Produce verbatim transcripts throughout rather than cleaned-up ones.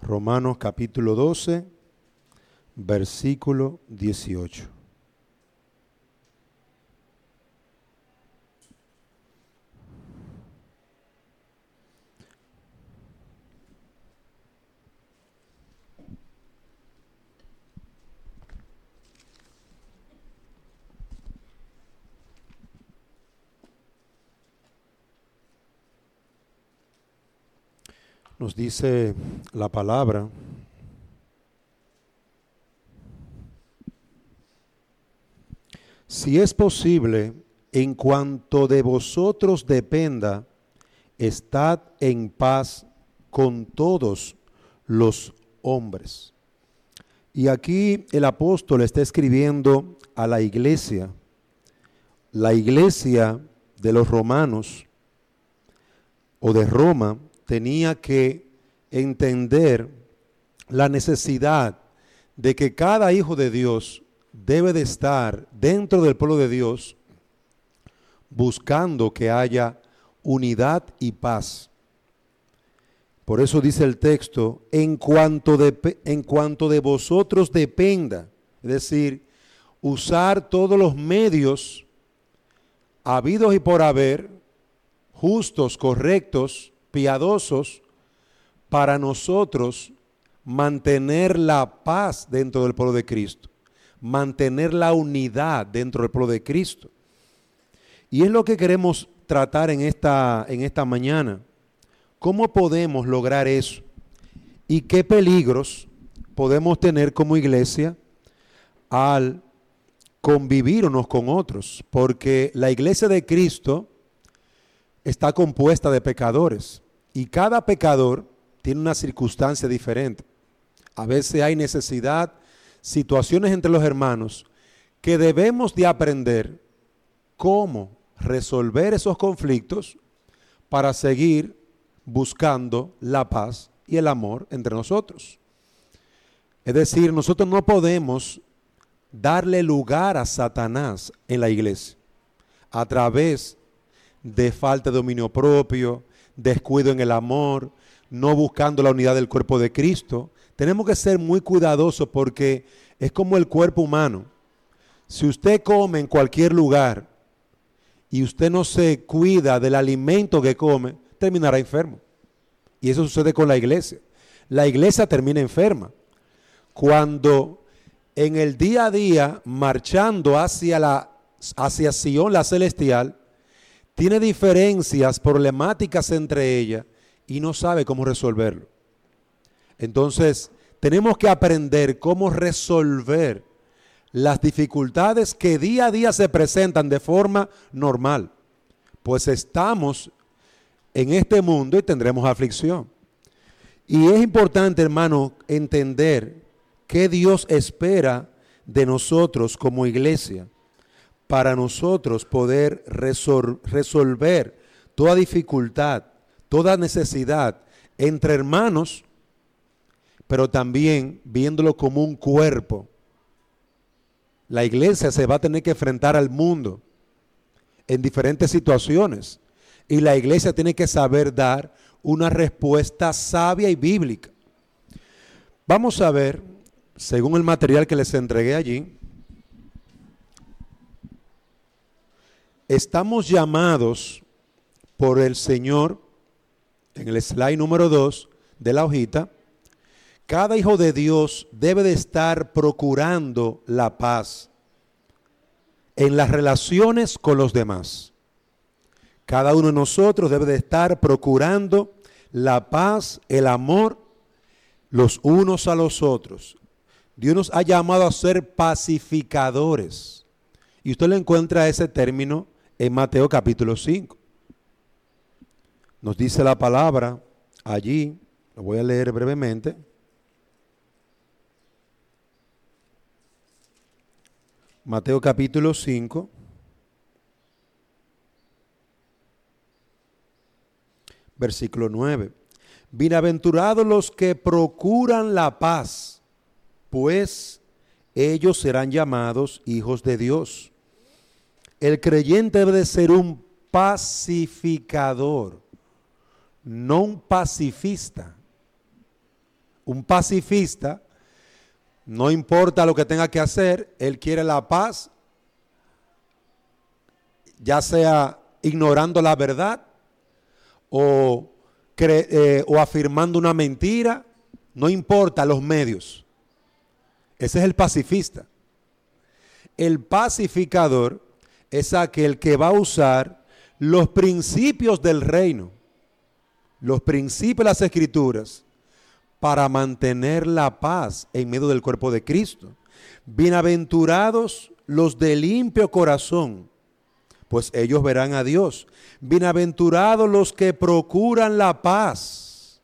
Romanos capítulo doce, versículo dieciocho. Nos dice la palabra: si es posible, en cuanto de vosotros dependa, estad en paz con todos los hombres. Y aquí el apóstol está escribiendo a la iglesia, la iglesia de los romanos o de Roma, tenía que entender la necesidad de que cada hijo de Dios debe de estar dentro del pueblo de Dios buscando que haya unidad y paz. Por eso dice el texto, en cuanto de, en cuanto de vosotros dependa, es decir, usar todos los medios habidos y por haber, justos, correctos, piadosos, para nosotros mantener la paz dentro del pueblo de Cristo, mantener la unidad dentro del pueblo de Cristo. Y es lo que queremos tratar en esta, en esta mañana. ¿Cómo podemos lograr eso? ¿Y qué peligros podemos tener como iglesia al convivir unos con otros? Porque la iglesia de Cristo está compuesta de pecadores y cada pecador tiene una circunstancia diferente. A veces hay necesidad, situaciones entre los hermanos que debemos de aprender cómo resolver esos conflictos para seguir buscando la paz y el amor entre nosotros. Es decir, nosotros no podemos darle lugar a Satanás en la iglesia a través de falta de dominio propio, descuido en el amor, no buscando la unidad del cuerpo de Cristo. Tenemos que ser muy cuidadosos porque es como el cuerpo humano. Si usted come en cualquier lugar y usted no se cuida del alimento que come, terminará enfermo. Y eso sucede con la iglesia. La iglesia termina enferma cuando en el día a día, marchando hacia la hacia Sion, la celestial, tiene diferencias problemáticas entre ellas y no sabe cómo resolverlo. Entonces, tenemos que aprender cómo resolver las dificultades que día a día se presentan de forma normal. Pues estamos en este mundo y tendremos aflicción. Y es importante, hermano, entender qué Dios espera de nosotros como iglesia, para nosotros poder resol- resolver toda dificultad, toda necesidad entre hermanos, pero también viéndolo como un cuerpo. La iglesia se va a tener que enfrentar al mundo en diferentes situaciones y la iglesia tiene que saber dar una respuesta sabia y bíblica. Vamos a ver, según el material que les entregué allí, estamos llamados por el Señor, en el slide número dos de la hojita, cada hijo de Dios debe de estar procurando la paz en las relaciones con los demás. Cada uno de nosotros debe de estar procurando la paz, el amor, los unos a los otros. Dios nos ha llamado a ser pacificadores. Y usted le encuentra ese término en Mateo capítulo cinco. Nos dice la palabra allí, lo voy a leer brevemente. Mateo capítulo cinco. Versículo nueve. Bienaventurados los que procuran la paz, pues ellos serán llamados hijos de Dios. El creyente debe de ser un pacificador, no un pacifista. Un pacifista, no importa lo que tenga que hacer, él quiere la paz, ya sea ignorando la verdad o, cre- eh, o afirmando una mentira, no importa los medios. Ese es el pacifista. El pacificador es aquel que va a usar los principios del reino, los principios de las Escrituras, para mantener la paz en medio del cuerpo de Cristo. Bienaventurados los de limpio corazón, pues ellos verán a Dios. Bienaventurados los que procuran la paz.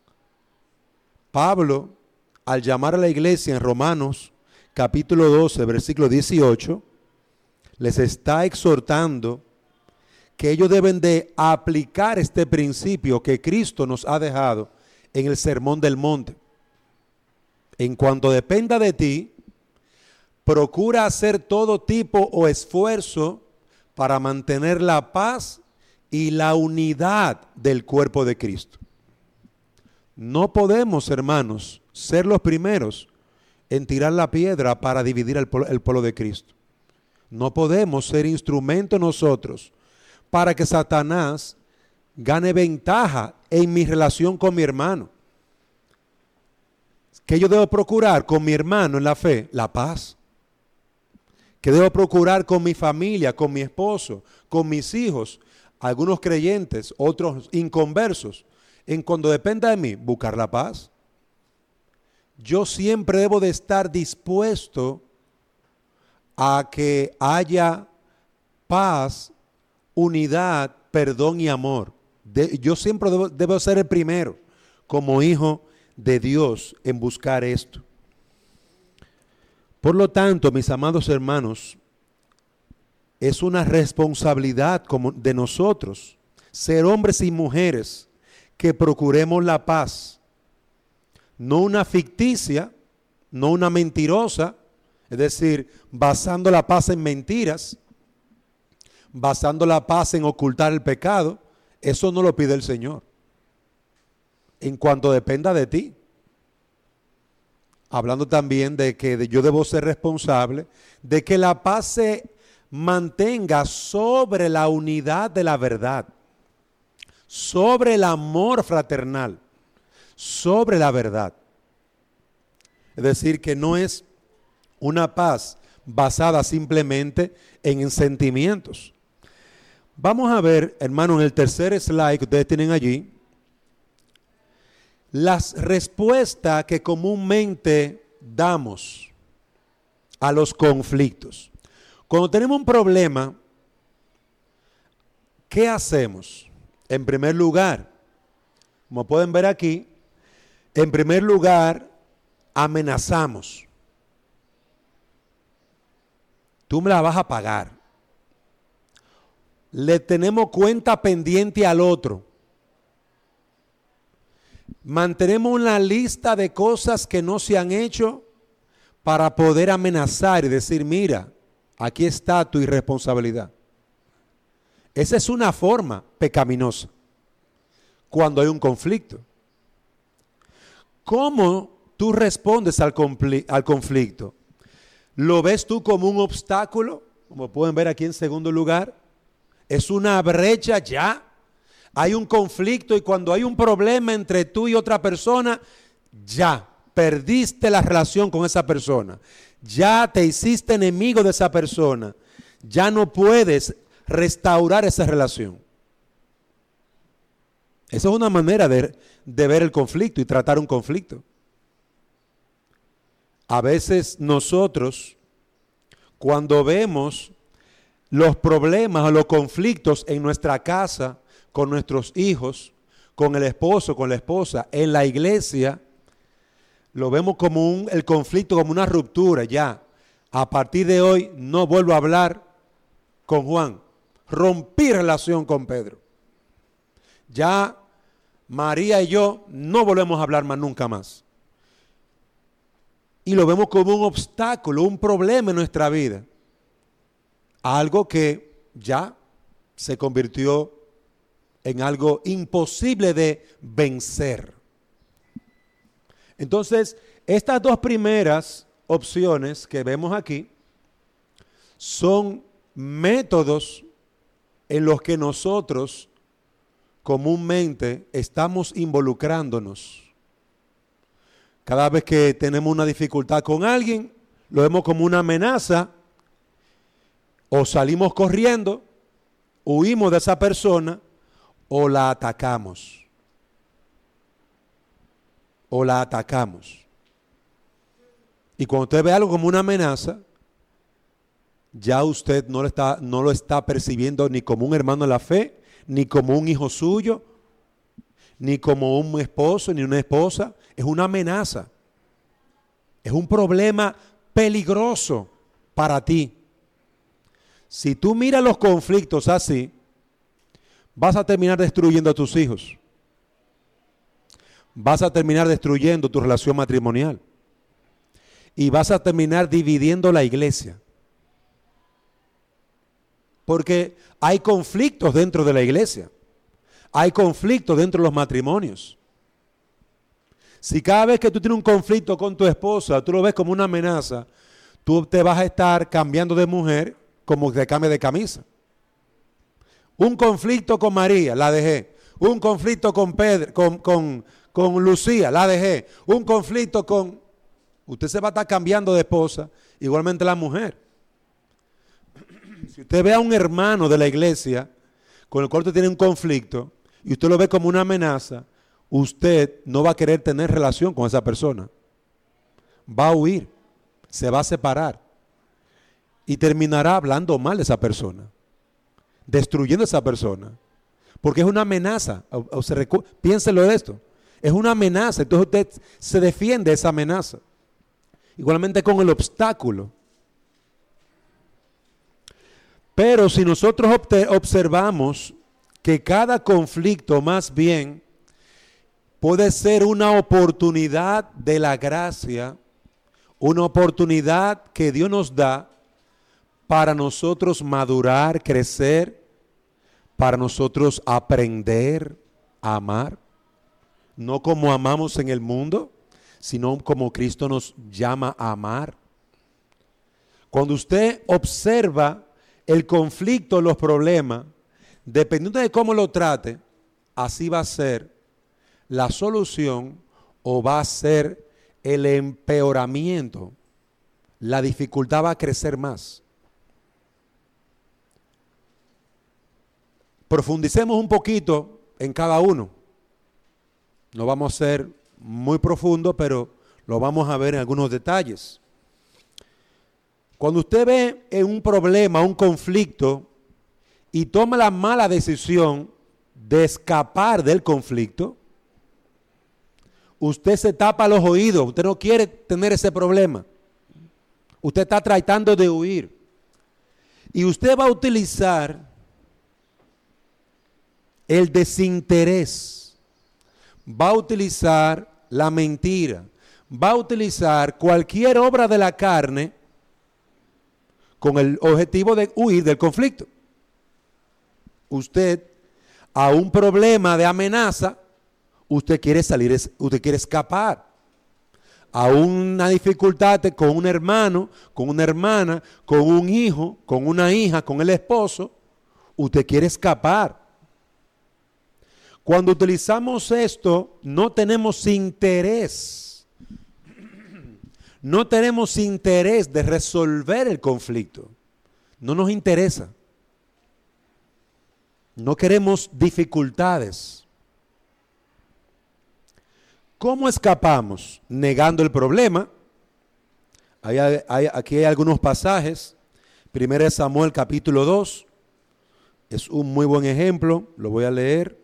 Pablo, al llamar a la iglesia en Romanos capítulo doce, versículo dieciocho, les está exhortando que ellos deben de aplicar este principio que Cristo nos ha dejado en el Sermón del Monte. En cuanto dependa de ti, procura hacer todo tipo o esfuerzo para mantener la paz y la unidad del cuerpo de Cristo. No podemos, hermanos, ser los primeros en tirar la piedra para dividir el pueblo, el pueblo de Cristo. No podemos ser instrumento nosotros para que Satanás gane ventaja en mi relación con mi hermano. ¿Qué yo debo procurar con mi hermano en la fe? La paz. ¿Qué debo procurar con mi familia, con mi esposo, con mis hijos? Algunos creyentes, otros inconversos. En cuando dependa de mí, buscar la paz. Yo siempre debo de estar dispuesto a que haya paz, unidad, perdón y amor. De, yo siempre debo, debo ser el primero como hijo de Dios en buscar esto. Por lo tanto, mis amados hermanos, es una responsabilidad como de nosotros ser hombres y mujeres que procuremos la paz, no una ficticia, no una mentirosa, es decir, basando la paz en mentiras, basando la paz en ocultar el pecado. Eso no lo pide el Señor. En cuanto dependa de ti. Hablando también de que yo debo ser responsable de que la paz se mantenga sobre la unidad de la verdad, sobre el amor fraternal, sobre la verdad. Es decir, que no es una paz basada simplemente en sentimientos. Vamos a ver, hermano, en el tercer slide que ustedes tienen allí, las respuestas que comúnmente damos a los conflictos. Cuando tenemos un problema, ¿qué hacemos? En primer lugar, como pueden ver aquí, en primer lugar, amenazamos. Tú me la vas a pagar. Le tenemos cuenta pendiente al otro. Mantenemos una lista de cosas que no se han hecho para poder amenazar y decir, mira, aquí está tu irresponsabilidad. Esa es una forma pecaminosa cuando hay un conflicto. ¿Cómo tú respondes al, al conflicto? ¿Lo ves tú como un obstáculo? Como pueden ver aquí en segundo lugar, es una brecha ya. Hay un conflicto y cuando hay un problema entre tú y otra persona, ya perdiste la relación con esa persona. Ya te hiciste enemigo de esa persona. Ya no puedes restaurar esa relación. Esa es una manera de, de ver el conflicto y tratar un conflicto. A veces nosotros, cuando vemos los problemas o los conflictos en nuestra casa, con nuestros hijos, con el esposo, con la esposa, en la iglesia, lo vemos como un, el conflicto como una ruptura. Ya, a partir de hoy no vuelvo a hablar con Juan. Rompí relación con Pedro. Ya María y yo no volvemos a hablar más nunca más. Y lo vemos como un obstáculo, un problema en nuestra vida. Algo que ya se convirtió en algo imposible de vencer. Entonces, estas dos primeras opciones que vemos aquí son métodos en los que nosotros comúnmente estamos involucrándonos. Cada vez que tenemos una dificultad con alguien, lo vemos como una amenaza, o salimos corriendo, huimos de esa persona, o la atacamos. O la atacamos. Y cuando usted ve algo como una amenaza, ya usted no lo está, no lo está percibiendo ni como un hermano de la fe, ni como un hijo suyo, ni como un esposo, ni una esposa. Es una amenaza. Es un problema peligroso para ti. Si tú miras los conflictos así, vas a terminar destruyendo a tus hijos. Vas a terminar destruyendo tu relación matrimonial. Y vas a terminar dividiendo la iglesia. Porque hay conflictos dentro de la iglesia. Hay conflictos dentro de los matrimonios. Si cada vez que tú tienes un conflicto con tu esposa, tú lo ves como una amenaza, tú te vas a estar cambiando de mujer como que cambie de camisa. Un conflicto con María, la dejé. Un conflicto con Pedro, con, con, con Lucía, la dejé. Un conflicto con... Usted se va a estar cambiando de esposa, igualmente la mujer. Si usted ve a un hermano de la iglesia con el cual usted tiene un conflicto y usted lo ve como una amenaza, usted no va a querer tener relación con esa persona. Va a huir, se va a separar y terminará hablando mal de esa persona, destruyendo a esa persona, porque es una amenaza. O, o se recu- Piénselo de esto, es una amenaza, entonces usted se defiende de esa amenaza. Igualmente con el obstáculo. Pero si nosotros observamos que cada conflicto más bien puede ser una oportunidad de la gracia, una oportunidad que Dios nos da para nosotros madurar, crecer, para nosotros aprender a amar, no como amamos en el mundo, sino como Cristo nos llama a amar. Cuando usted observa el conflicto, los problemas, dependiendo de cómo lo trate, así va a ser la solución o va a ser el empeoramiento. La dificultad va a crecer más. Profundicemos un poquito en cada uno. No vamos a ser muy profundo, pero lo vamos a ver en algunos detalles. Cuando usted ve en un problema, un conflicto, y toma la mala decisión de escapar del conflicto, usted se tapa los oídos, usted no quiere tener ese problema. Usted está tratando de huir. Y usted va a utilizar el desinterés, va a utilizar la mentira, va a utilizar cualquier obra de la carne con el objetivo de huir del conflicto. Usted, a un problema de amenaza, usted quiere salir, usted quiere escapar. A una dificultad con un hermano, con una hermana, con un hijo, con una hija, con el esposo, usted quiere escapar. Cuando utilizamos esto, no tenemos interés. No tenemos interés de resolver el conflicto. No nos interesa. No queremos dificultades. ¿Cómo escapamos? Negando el problema. Hay, hay, aquí hay algunos pasajes. Primera de Samuel capítulo dos. Es un muy buen ejemplo. Lo voy a leer.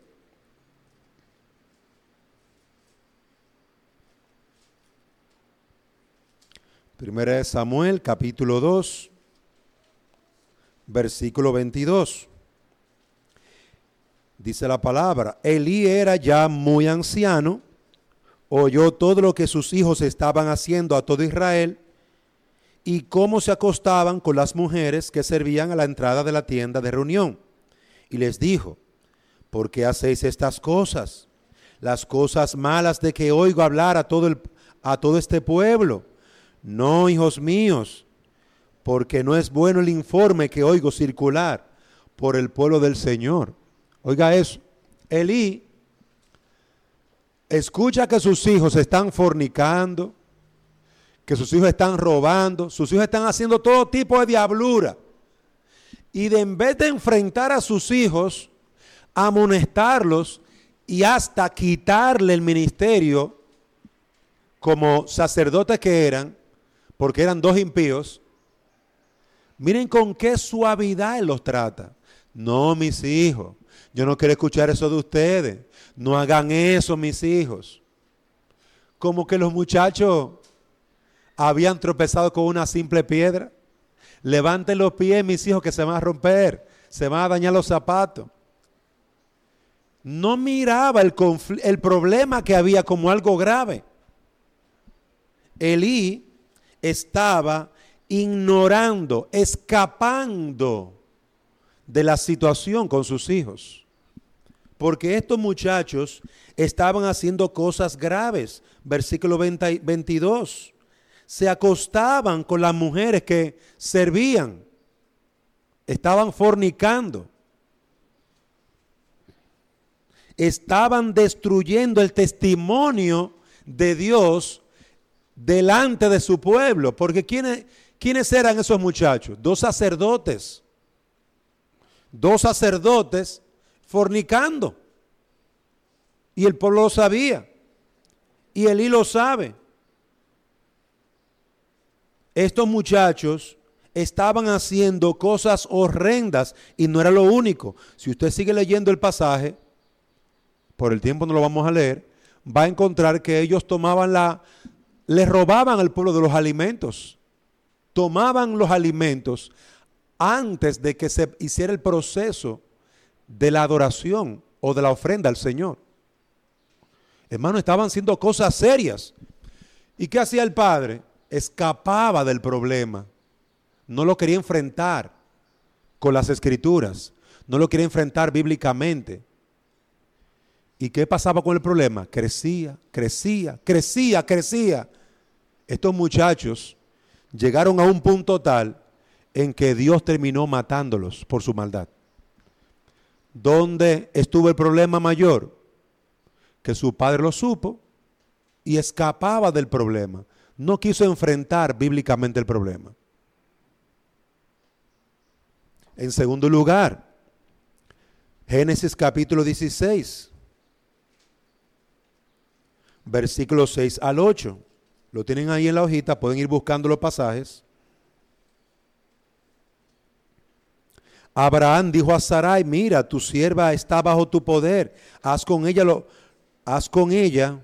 Primera de Samuel capítulo dos. Versículo veintidós. Dice la palabra: Elí era ya muy anciano, oyó todo lo que sus hijos estaban haciendo a todo Israel y cómo se acostaban con las mujeres que servían a la entrada de la tienda de reunión. Y les dijo: ¿por qué hacéis estas cosas? Las cosas malas de que oigo hablar a todo el, a todo este pueblo. No, hijos míos, porque no es bueno el informe que oigo circular por el pueblo del Señor. Oiga eso, Elí escucha que sus hijos están fornicando, que sus hijos están robando, sus hijos están haciendo todo tipo de diablura. Y de en vez de enfrentar a sus hijos, amonestarlos y hasta quitarle el ministerio como sacerdotes que eran, porque eran dos impíos, miren con qué suavidad él los trata. No, mis hijos, yo no quiero escuchar eso de ustedes. No hagan eso, mis hijos. Como que los muchachos habían tropezado con una simple piedra. Levanten los pies, mis hijos, que se van a romper, se van a dañar los zapatos. No miraba el, el problema que había como algo grave. Elí estaba ignorando, escapando de la situación con sus hijos. Porque estos muchachos estaban haciendo cosas graves. Versículo veintidós. Se acostaban con las mujeres que servían. Estaban fornicando. Estaban destruyendo el testimonio de Dios delante de su pueblo. Porque ¿quiénes, quiénes eran esos muchachos? Dos sacerdotes. Dos sacerdotes fornicando. Y el pueblo lo sabía. Y Elí lo sabe. Estos muchachos estaban haciendo cosas horrendas y no era lo único. Si usted sigue leyendo el pasaje, por el tiempo no lo vamos a leer, va a encontrar que ellos tomaban la, les robaban al pueblo de los alimentos. Tomaban los alimentos antes de que se hiciera el proceso de la adoración o de la ofrenda al Señor. Hermano, estaban haciendo cosas serias. ¿Y qué hacía el padre? Escapaba del problema. No lo quería enfrentar con las escrituras. No lo quería enfrentar bíblicamente. ¿Y qué pasaba con el problema? Crecía, crecía, crecía, crecía. Estos muchachos llegaron a un punto tal en que Dios terminó matándolos por su maldad. ¿Dónde estuvo el problema mayor? Que su padre lo supo y escapaba del problema. No quiso enfrentar bíblicamente el problema. En segundo lugar, Génesis capítulo dieciséis, versículos seis al ocho. Lo tienen ahí en la hojita, pueden ir buscando los pasajes. Abraham dijo a Sarai: mira, tu sierva está bajo tu poder, haz con ella lo, haz con ella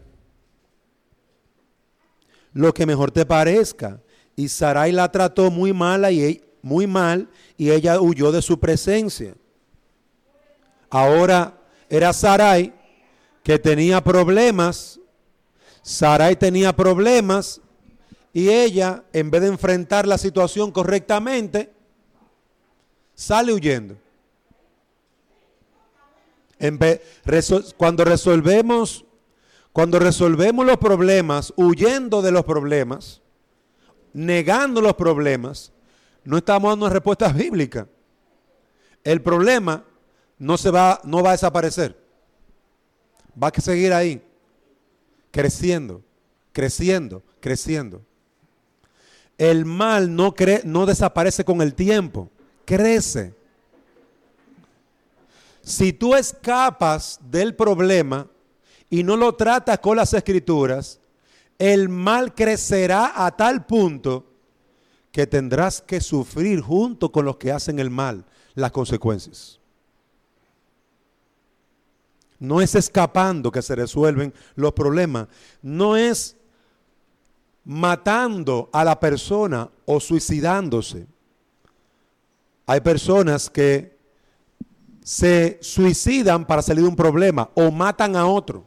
lo que mejor te parezca. Y Sarai la trató muy mala y muy mal, y ella huyó de su presencia. Ahora era Sarai que tenía problemas. Sarai tenía problemas y ella, en vez de enfrentar la situación correctamente, sale huyendo. En vez, resol, cuando resolvemos, cuando resolvemos los problemas, huyendo de los problemas, negando los problemas, no estamos dando una respuesta bíblica. El problema no se va, no va a desaparecer. Va a seguir ahí, creciendo, creciendo, creciendo. El mal no, cre, no desaparece con el tiempo, crece. Si tú escapas del problema y no lo tratas con las escrituras, el mal crecerá a tal punto que tendrás que sufrir junto con los que hacen el mal las consecuencias. No es escapando que se resuelven los problemas, no es matando a la persona o suicidándose. Hay personas que se suicidan para salir de un problema o matan a otro.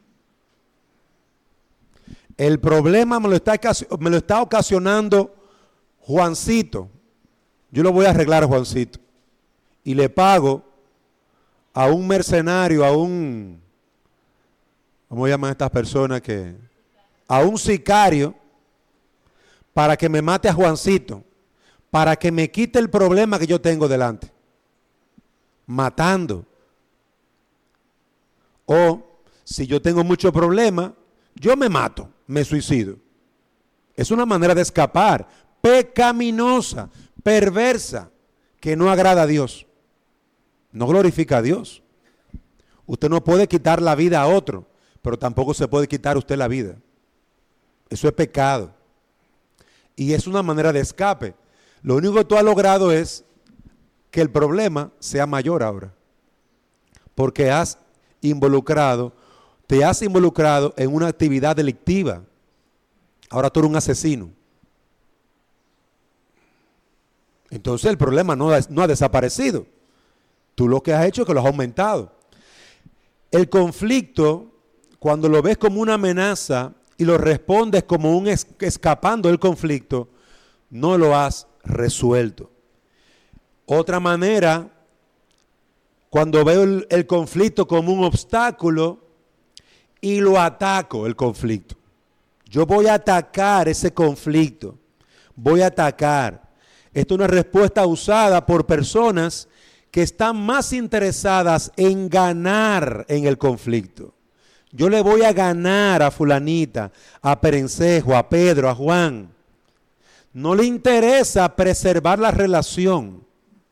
El problema me lo está, me lo está ocasionando Juancito. Yo lo voy a arreglar a Juancito y le pago a un mercenario, a un, ¿cómo llaman a estas personas que? a un sicario para que me mate a Juancito, para que me quite el problema que yo tengo delante, matando. O si yo tengo mucho problema, yo me mato, me suicido. Es una manera de escapar, pecaminosa, perversa, que no agrada a Dios, no glorifica a Dios. Usted no puede quitar la vida a otro, pero tampoco se puede quitar usted la vida. Eso es pecado. Y es una manera de escape. Lo único que tú has logrado es que el problema sea mayor ahora. Porque has involucrado, te has involucrado en una actividad delictiva. Ahora tú eres un asesino. Entonces el problema no, no ha desaparecido. Tú lo que has hecho es que lo has aumentado. El conflicto, cuando lo ves como una amenaza y lo respondes como un es, escapando del conflicto, no lo has resuelto. Otra manera, cuando veo el, el conflicto como un obstáculo y lo ataco, el conflicto. Yo voy a atacar ese conflicto. Voy a atacar. Esta es una respuesta usada por personas que están más interesadas en ganar en el conflicto. Yo le voy a ganar a fulanita, a Perencejo, a Pedro, a Juan. No le interesa preservar la relación.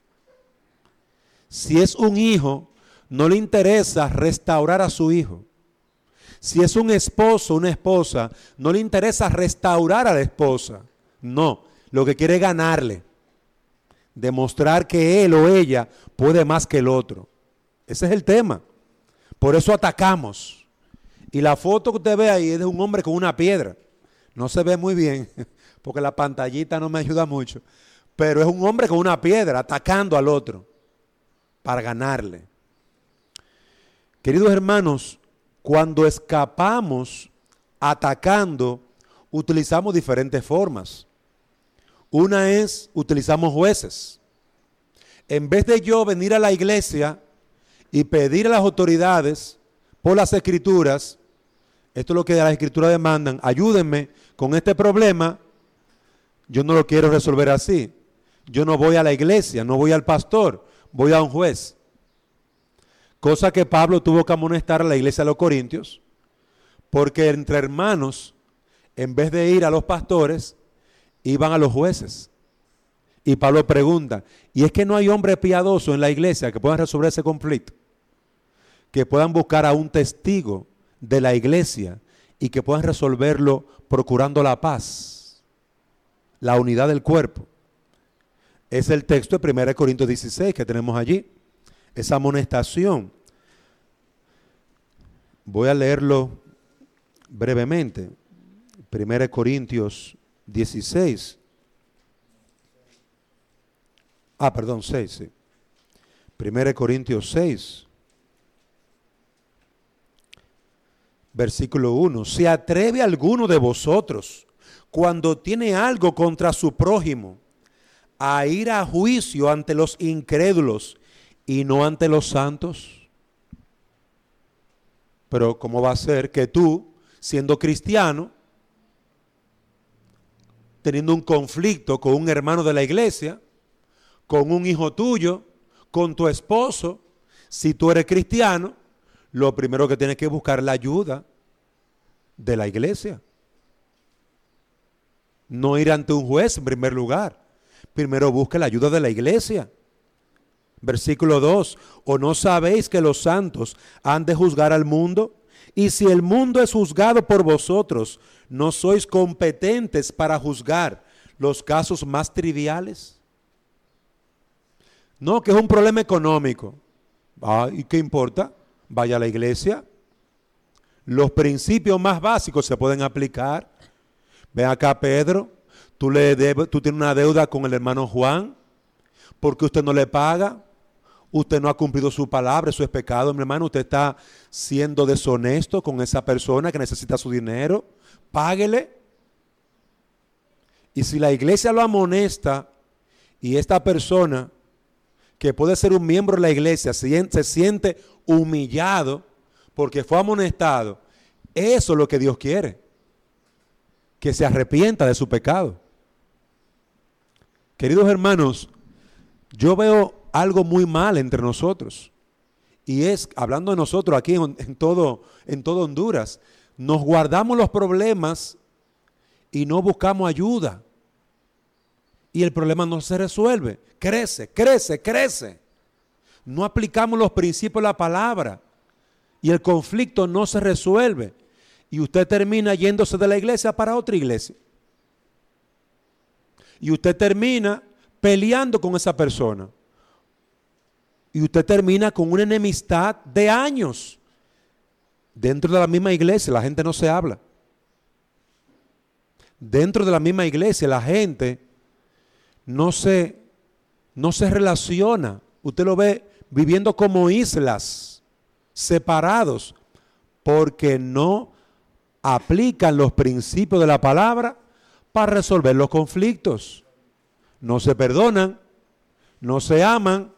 Si es un hijo, no le interesa restaurar a su hijo. Si es un esposo, una esposa, no le interesa restaurar a la esposa. No, lo que quiere es ganarle. Demostrar que él o ella puede más que el otro. Ese es el tema. Por eso atacamos. Y la foto que usted ve ahí es de un hombre con una piedra. No se ve muy bien, porque la pantallita no me ayuda mucho. Pero es un hombre con una piedra atacando al otro para ganarle. Queridos hermanos, cuando escapamos atacando, utilizamos diferentes formas. Una es, utilizamos jueces. En vez de yo venir a la iglesia y pedir a las autoridades por las escrituras, esto es lo que las escrituras demandan, ayúdenme con este problema, yo no lo quiero resolver así. Yo no voy a la iglesia, no voy al pastor, voy a un juez. Cosa que Pablo tuvo que amonestar a la iglesia de los Corintios, porque entre hermanos, en vez de ir a los pastores, iban a los jueces. Y Pablo pregunta, ¿y es que no hay hombre piadoso en la iglesia que puedan resolver ese conflicto? Que puedan buscar a un testigo de la iglesia y que puedan resolverlo procurando la paz, la unidad del cuerpo. Es el texto de primera Corintios dieciséis que tenemos allí, esa amonestación. Voy a leerlo brevemente. primera Corintios dieciséis. Ah, perdón, seis, sí. primera Corintios seis. Versículo uno. ¿Se atreve alguno de vosotros, cuando tiene algo contra su prójimo, a ir a juicio ante los incrédulos y no ante los santos? Pero ¿cómo va a ser que tú, siendo cristiano, teniendo un conflicto con un hermano de la iglesia, con un hijo tuyo, con tu esposo, si tú eres cristiano, lo primero que tienes que buscar es la ayuda de la iglesia? No ir ante un juez en primer lugar. Primero busca la ayuda de la iglesia. Versículo dos. ¿O no sabéis que los santos han de juzgar al mundo? Y si el mundo es juzgado por vosotros, ¿no sois competentes para juzgar los casos más triviales? No, que es un problema económico. Ah, ¿y qué importa? Vaya a la iglesia. Los principios más básicos se pueden aplicar. Ven acá, Pedro, tú, le debes, tú tienes una deuda con el hermano Juan, porque usted no le paga. Usted no ha cumplido su palabra, eso es pecado, mi hermano. Usted está siendo deshonesto con esa persona que necesita su dinero. Páguele. Y si la iglesia lo amonesta y esta persona, que puede ser un miembro de la iglesia, se siente humillado porque fue amonestado, eso es lo que Dios quiere. que se arrepienta de su pecado. Queridos hermanos, yo veo algo muy mal entre nosotros. Y es, hablando de nosotros aquí en, en, todo, en todo Honduras, nos guardamos los problemas y no buscamos ayuda. Y el problema no se resuelve. Crece, crece, crece. No aplicamos los principios de la palabra. Y el conflicto no se resuelve. Y usted termina yéndose de la iglesia para otra iglesia. Y usted termina peleando con esa persona. Y usted termina con una enemistad de años. Dentro de la misma iglesia la gente no se habla. Dentro de la misma iglesia la gente no se, no se relaciona. Usted lo ve viviendo como islas, separados, porque no aplican los principios de la palabra para resolver los conflictos. No se perdonan, no se aman.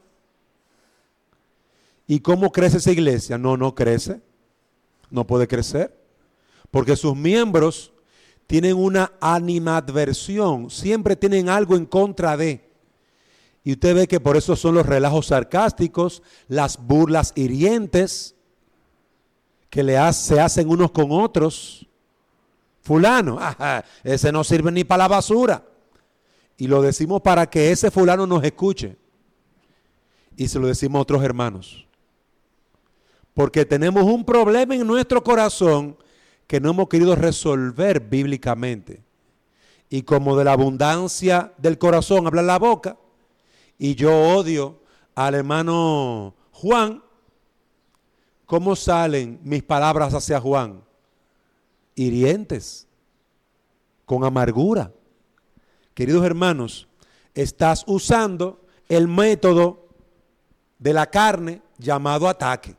¿Y cómo crece esa iglesia? No, no crece. No puede crecer. Porque sus miembros tienen una animadversión. Siempre tienen algo en contra de. Y usted ve que por eso son los relajos sarcásticos, las burlas hirientes que le hace, se hacen unos con otros. Fulano, ajá, ese no sirve ni para la basura. Y lo decimos para que ese fulano nos escuche. Y se lo decimos a otros hermanos. Porque tenemos un problema en nuestro corazón que no hemos querido resolver bíblicamente. Y como de la abundancia del corazón habla la boca, y yo odio al hermano Juan, ¿cómo salen mis palabras hacia Juan? Hirientes, con amargura. Queridos hermanos, estás usando el método de la carne llamado ataque.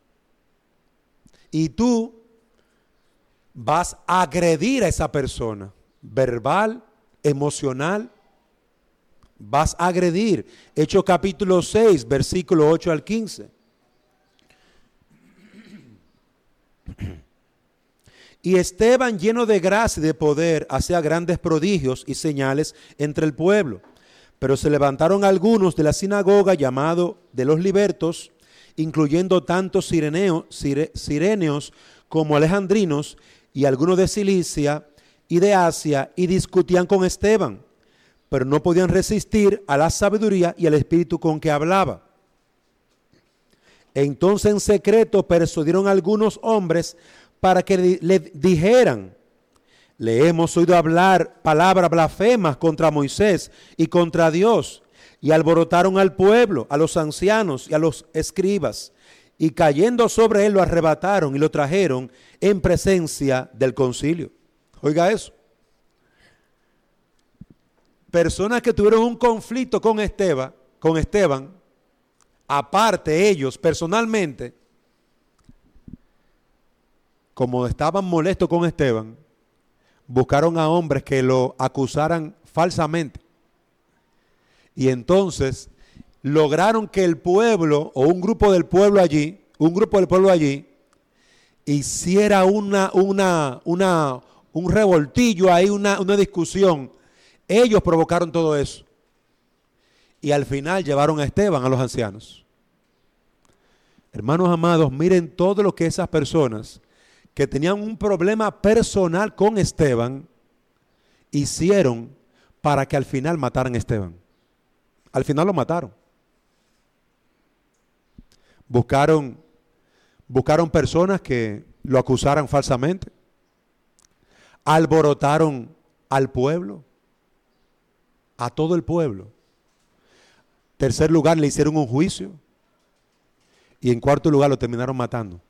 Y tú vas a agredir a esa persona, verbal, emocional, vas a agredir. Hechos capítulo seis, versículo ocho al quince. Y Esteban, lleno de gracia y de poder, hacía grandes prodigios y señales entre el pueblo. Pero se levantaron algunos de la sinagoga, llamado de los libertos, incluyendo tanto sireneo, sire, sireneos como alejandrinos, y algunos de Cilicia y de Asia, y discutían con Esteban, pero no podían resistir a la sabiduría y al espíritu con que hablaba. Entonces en secreto persuadieron a algunos hombres para que le dijeran: le hemos oído hablar palabras blasfemas contra Moisés y contra Dios. Y alborotaron al pueblo, a los ancianos y a los escribas, y cayendo sobre él lo arrebataron y lo trajeron en presencia del concilio. Oiga eso. Personas que tuvieron un conflicto con Esteban, con Esteban, aparte ellos personalmente, como estaban molestos con Esteban, buscaron a hombres que lo acusaran falsamente. Y entonces lograron que el pueblo o un grupo del pueblo allí, un grupo del pueblo allí, hiciera una, una, una, un revoltillo ahí, una, una discusión. Ellos provocaron todo eso. Y al final llevaron a Esteban a los ancianos. Hermanos amados, miren todo lo que esas personas que tenían un problema personal con Esteban hicieron para que al final mataran a Esteban. Al final lo mataron. Buscaron, buscaron personas que lo acusaran falsamente. Alborotaron al pueblo, a todo el pueblo. Tercer lugar, le hicieron un juicio. Y en cuarto lugar, lo terminaron matando.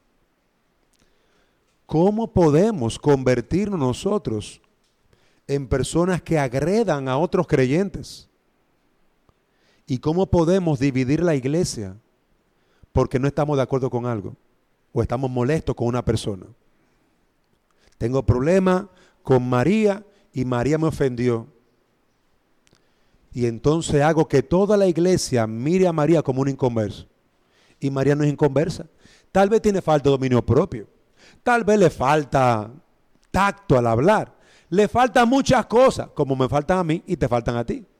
¿Cómo podemos convertirnos nosotros en personas que agredan a otros creyentes? ¿Y cómo podemos dividir la iglesia porque no estamos de acuerdo con algo o estamos molestos con una persona? Tengo problema con María y María me ofendió. Y entonces hago que toda la iglesia mire a María como una inconversa. Y María no es inconversa. Tal vez tiene falta de dominio propio. Tal vez le falta tacto al hablar. le faltan muchas cosas, como me faltan a mí y te faltan a ti.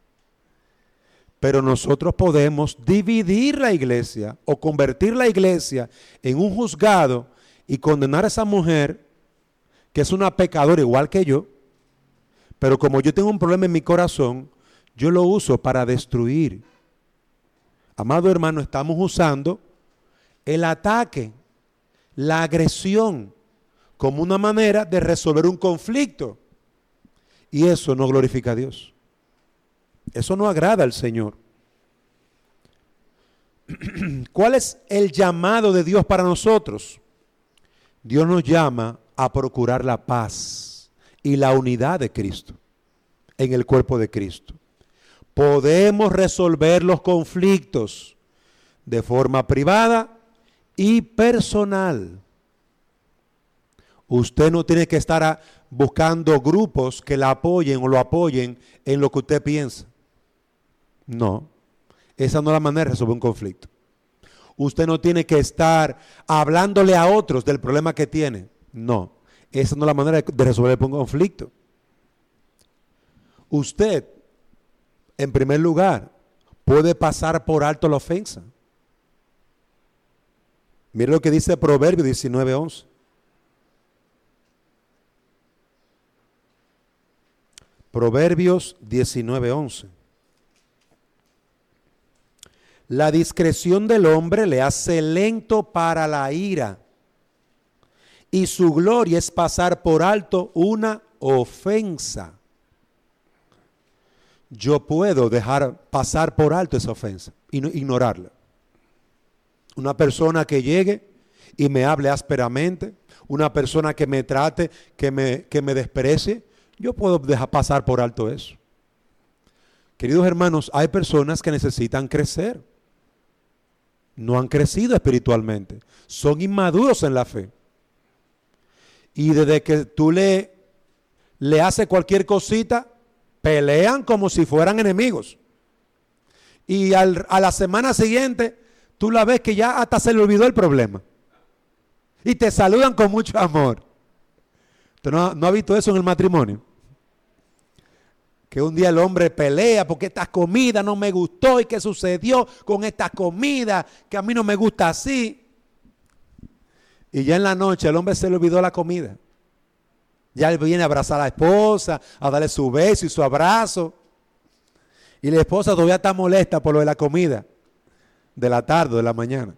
Pero nosotros podemos dividir la iglesia o convertir la iglesia en un juzgado y condenar a esa mujer que es una pecadora igual que yo, pero como yo tengo un problema en mi corazón, yo lo uso para destruir. Amado hermano, estamos usando el ataque, la agresión, como una manera de resolver un conflicto. Y eso no glorifica a Dios. Eso no agrada al Señor. ¿Cuál es el llamado de Dios para nosotros? Dios nos llama a procurar la paz y la unidad de Cristo en el cuerpo de Cristo. Podemos resolver los conflictos de forma privada y personal. Usted no tiene que estar a, buscando grupos que la apoyen o lo apoyen en lo que usted piensa. No, esa no es la manera de resolver un conflicto. Usted no tiene que estar hablándole a otros del problema que tiene. No, esa no es la manera de resolver un conflicto. Usted, en primer lugar, puede pasar por alto la ofensa. Mire lo que dice Proverbios diecinueve once. Proverbios diecinueve once. La discreción del hombre le hace lento para la ira, y su gloria es pasar por alto una ofensa. Yo puedo dejar pasar por alto esa ofensa y no, ignorarla. Una persona que llegue y me hable ásperamente, una persona que me trate, que me, que me desprecie, yo puedo dejar pasar por alto eso. Queridos hermanos, hay personas que necesitan crecer. No han crecido espiritualmente. Son inmaduros en la fe. Y desde que tú le, le haces cualquier cosita, pelean como si fueran enemigos. Y al, a la semana siguiente, tú la ves que ya hasta se le olvidó el problema. Y te saludan con mucho amor. ¿Tú no, no has visto eso en el matrimonio? Que un día el hombre pelea porque esta comida no me gustó y qué sucedió con esta comida que a mí no me gusta así. Y ya en la noche el hombre se le olvidó la comida. Ya él viene a abrazar a la esposa, a darle su beso y su abrazo. Y la esposa todavía está molesta por lo de la comida de la tarde o de la mañana.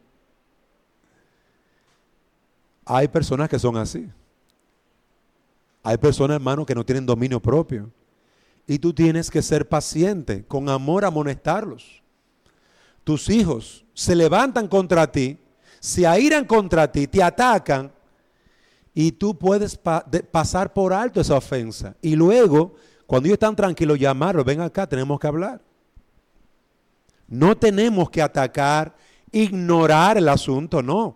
Hay personas que son así. Hay personas, hermano, que no tienen dominio propio. Y tú tienes que ser paciente, con amor amonestarlos. Tus hijos se levantan contra ti, se airan contra ti, te atacan, y tú puedes pa- de, pasar por alto esa ofensa. Y luego, cuando ellos están tranquilos, llamarlos, ven acá, tenemos que hablar. No tenemos que atacar, ignorar el asunto, no.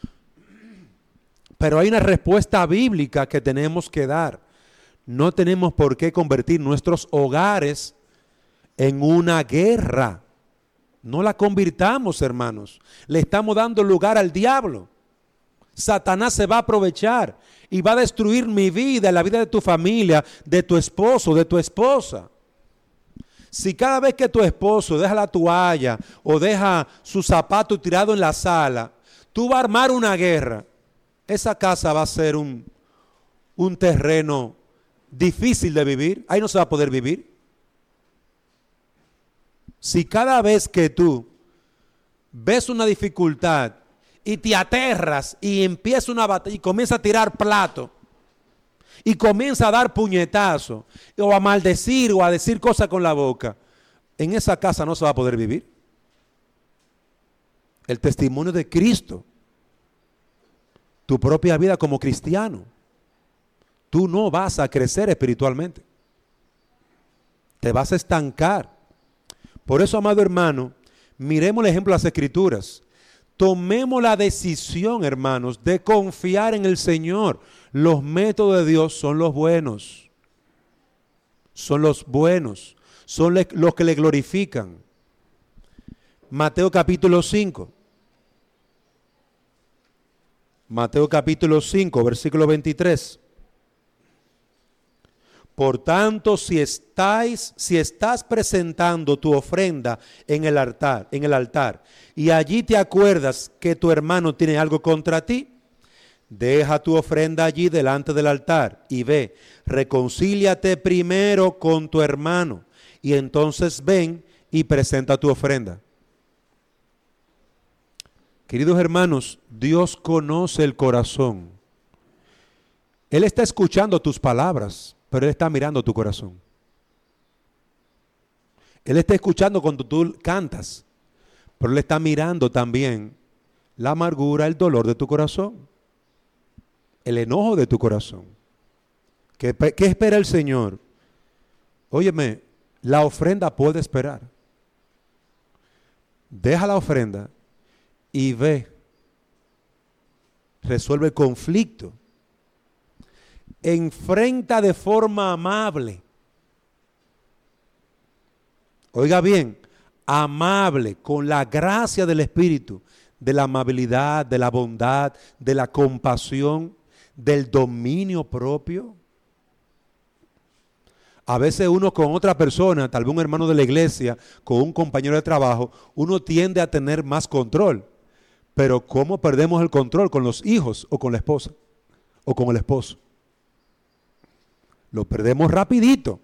Pero hay una respuesta bíblica que tenemos que dar. No tenemos por qué convertir nuestros hogares en una guerra. No la convirtamos, hermanos. Le estamos dando lugar al diablo. Satanás se va a aprovechar y va a destruir mi vida, la vida de tu familia, de tu esposo, de tu esposa. Si cada vez que tu esposo deja la toalla o deja su zapato tirado en la sala, tú vas a armar una guerra, esa casa va a ser un, un terreno difícil de vivir. Ahí no se va a poder vivir. Si cada vez que tú ves una dificultad y te aterras y empieza una batalla y comienza a tirar plato y comienza a dar puñetazo o a maldecir o a decir cosas con la boca, en esa casa no se va a poder vivir. El testimonio de Cristo, tu propia vida como cristiano, tú no vas a crecer espiritualmente. Te vas a estancar. Por eso, amado hermano, miremos el ejemplo de las Escrituras. Tomemos la decisión, hermanos, de confiar en el Señor. Los métodos de Dios son los buenos. Son los buenos. Son le- los que le glorifican. Mateo capítulo cinco. Mateo capítulo cinco, versículo veintitrés. Por tanto, si estáis, si estás presentando tu ofrenda en el altar, en el altar, y allí te acuerdas que tu hermano tiene algo contra ti, deja tu ofrenda allí delante del altar y ve, reconcíliate primero con tu hermano y entonces ven y presenta tu ofrenda. Queridos hermanos, Dios conoce el corazón. Él está escuchando tus palabras, pero Él está mirando tu corazón. Él está escuchando cuando tú cantas, pero Él está mirando también la amargura, el dolor de tu corazón, el enojo de tu corazón. ¿Qué, qué espera el Señor? Óyeme, la ofrenda puede esperar. Deja la ofrenda y ve. Resuelve el conflicto. Enfrenta de forma amable. Oiga bien, amable, con la gracia del Espíritu, de la amabilidad, de la bondad, de la compasión, del dominio propio. A veces uno con otra persona, tal vez un hermano de la iglesia, con un compañero de trabajo, uno tiende a tener más control. Pero ¿cómo perdemos el control con los hijos o con la esposa o con el esposo? Lo perdemos rapidito.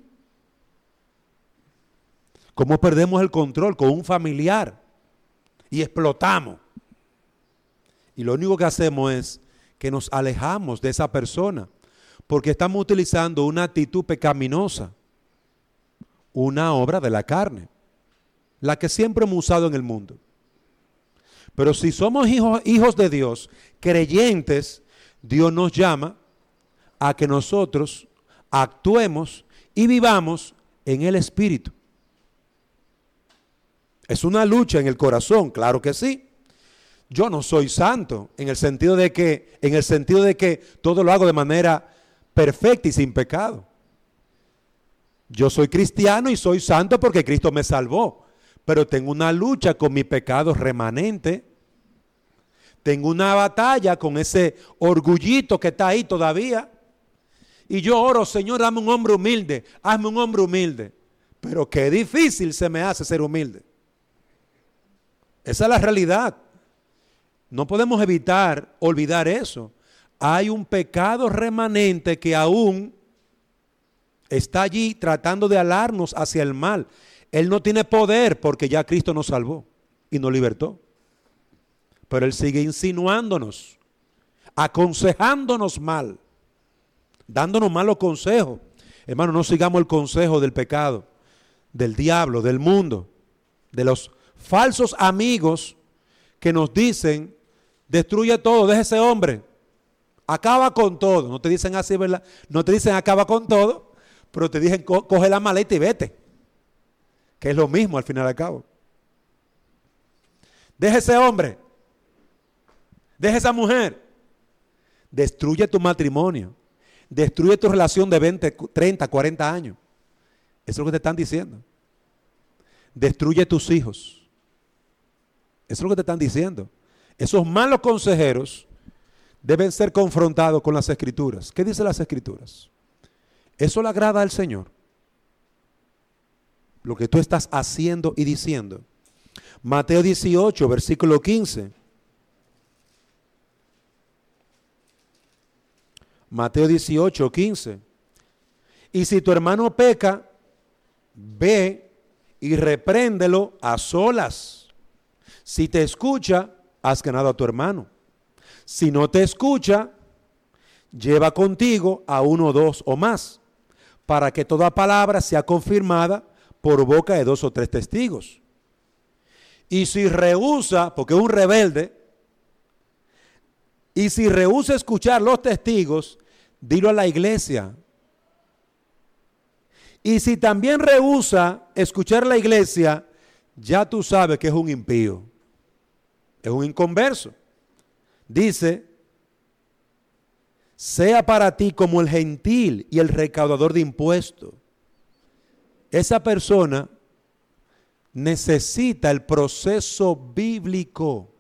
¿Cómo perdemos el control con un familiar? Y explotamos. Y lo único que hacemos es que nos alejamos de esa persona, porque estamos utilizando una actitud pecaminosa, una obra de la carne, la que siempre hemos usado en el mundo. Pero si somos hijos, hijos de Dios, creyentes, Dios nos llama a que nosotros actuemos y vivamos en el Espíritu. Es una lucha en el corazón, claro que sí. Yo no soy santo en el sentido de que, en el sentido de que todo lo hago de manera perfecta y sin pecado. Yo soy cristiano y soy santo porque Cristo me salvó, pero tengo una lucha con mi pecado remanente. Tengo una batalla con ese orgullito que está ahí todavía. Y yo oro, Señor, dame un hombre humilde, hazme un hombre humilde. Pero qué difícil se me hace ser humilde. Esa es la realidad. No podemos evitar olvidar eso. Hay un pecado remanente que aún está allí tratando de alarnos hacia el mal. Él no tiene poder porque ya Cristo nos salvó y nos libertó. Pero Él sigue insinuándonos, aconsejándonos mal, dándonos malos consejos. Hermano, no sigamos el consejo del pecado, del diablo, del mundo, de los falsos amigos que nos dicen, destruye todo, deja ese hombre, acaba con todo. No te dicen así, ¿verdad? No te dicen acaba con todo, pero te dicen co coge la maleta y vete, que es lo mismo al final y al cabo. Deja ese hombre, deja esa mujer, destruye tu matrimonio, destruye tu relación de veinte, treinta, cuarenta años. Eso es lo que te están diciendo. Destruye tus hijos. Eso es lo que te están diciendo. Esos malos consejeros deben ser confrontados con las Escrituras. ¿Qué dicen las Escrituras? Eso le agrada al Señor. Lo que tú estás haciendo y diciendo. Mateo dieciocho, versículo quince. Mateo dieciocho, quince. Y si tu hermano peca, ve y repréndelo a solas. Si te escucha, has ganado a tu hermano. Si no te escucha, lleva contigo a uno, dos o más, para que toda palabra sea confirmada por boca de dos o tres testigos. Y si rehúsa, porque es un rebelde, y si rehúsa escuchar los testigos, dilo a la iglesia. Y si también rehúsa escuchar la iglesia, ya tú sabes que es un impío. Es un inconverso. Dice, sea para ti como el gentil y el recaudador de impuestos. Esa persona necesita el proceso bíblico.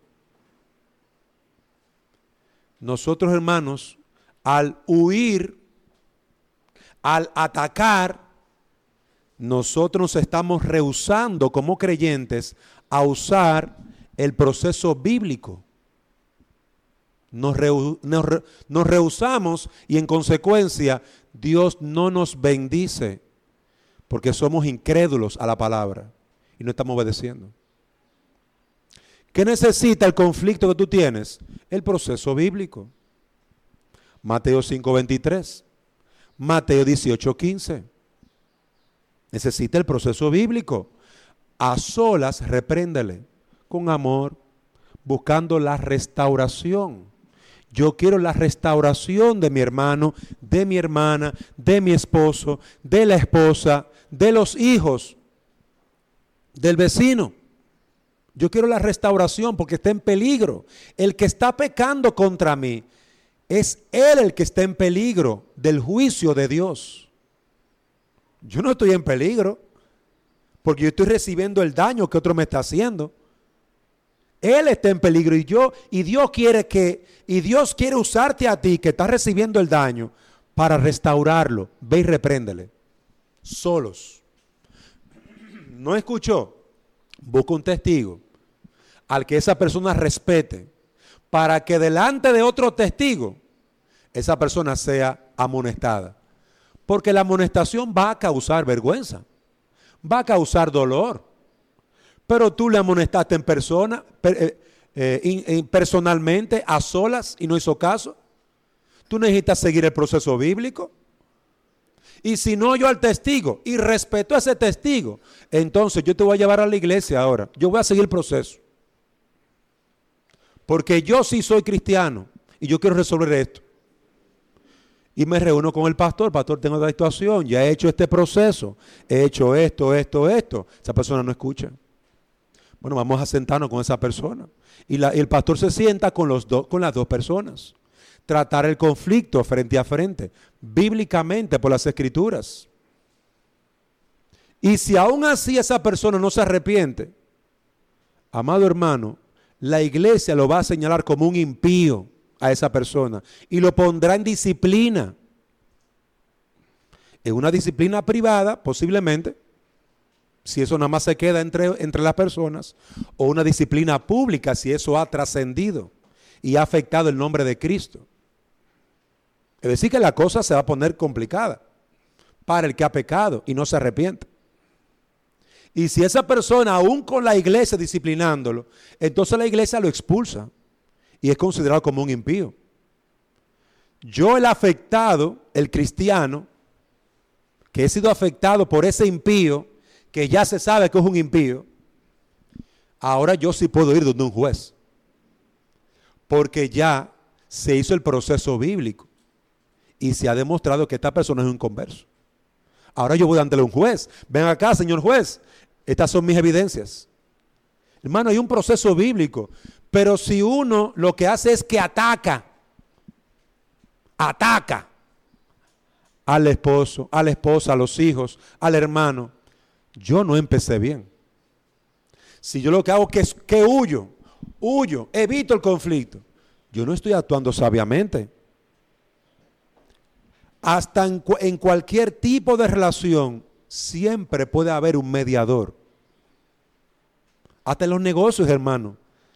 Nosotros, hermanos, al huir, al atacar, nosotros nos estamos rehusando como creyentes a usar el proceso bíblico. Nos, rehu nos, re nos rehusamos y en consecuencia Dios no nos bendice porque somos incrédulos a la palabra y no estamos obedeciendo. ¿Qué necesita el conflicto que tú tienes? El proceso bíblico. Mateo cinco veintitrés, Mateo dieciocho quince. Necesita el proceso bíblico. A solas repréndele con amor, buscando la restauración. Yo quiero la restauración de mi hermano, de mi hermana, de mi esposo, de la esposa, de los hijos, del vecino. Yo quiero la restauración porque está en peligro. El que está pecando contra mí, es él el que está en peligro del juicio de Dios. Yo no estoy en peligro porque yo estoy recibiendo el daño que otro me está haciendo. Él está en peligro y yo, y Dios quiere que, y Dios quiere usarte a ti que estás recibiendo el daño para restaurarlo. Ve y repréndele. Solos. ¿No escuchó? Busca un testigo al que esa persona respete para que delante de otro testigo esa persona sea amonestada. Porque la amonestación va a causar vergüenza, va a causar dolor. Pero tú le amonestaste en persona, per, eh, eh, in, in, personalmente, a solas, y no hizo caso. Tú necesitas seguir el proceso bíblico. Y si no yo al testigo, y respeto a ese testigo, entonces yo te voy a llevar a la iglesia ahora. Yo voy a seguir el proceso. Porque yo sí soy cristiano, y yo quiero resolver esto. Y me reúno con el pastor, pastor, tengo esta situación, ya he hecho este proceso, he hecho esto, esto, esto. Esa persona no escucha. Bueno, vamos a sentarnos con esa persona. Y, la, y el pastor se sienta con, los do, con las dos personas. Tratar el conflicto frente a frente, bíblicamente por las escrituras. Y si aún así esa persona no se arrepiente, amado hermano, la iglesia lo va a señalar como un impío a esa persona y lo pondrá en disciplina. En una disciplina privada, posiblemente, si eso nada más se queda entre, entre las personas, o una disciplina pública, si eso ha trascendido y ha afectado el nombre de Cristo. Es decir, que la cosa se va a poner complicada para el que ha pecado y no se arrepiente. Y si esa persona, aún con la iglesia disciplinándolo, entonces la iglesia lo expulsa y es considerado como un impío. Yo, el afectado, el cristiano, que he sido afectado por ese impío, que ya se sabe que es un impío, ahora yo sí puedo ir donde un juez, porque ya se hizo el proceso bíblico y se ha demostrado que esta persona es un converso. Ahora yo voy ante un juez. Ven acá, señor juez, estas son mis evidencias. Hermano, hay un proceso bíblico, pero si uno lo que hace es que ataca, ataca al esposo, a la esposa, a los hijos, al hermano, yo no empecé bien. Si yo lo que hago es que huyo, huyo, evito el conflicto, yo no estoy actuando sabiamente. Hasta en, en cualquier tipo de relación siempre puede haber un mediador. Hasta en los negocios, hermano,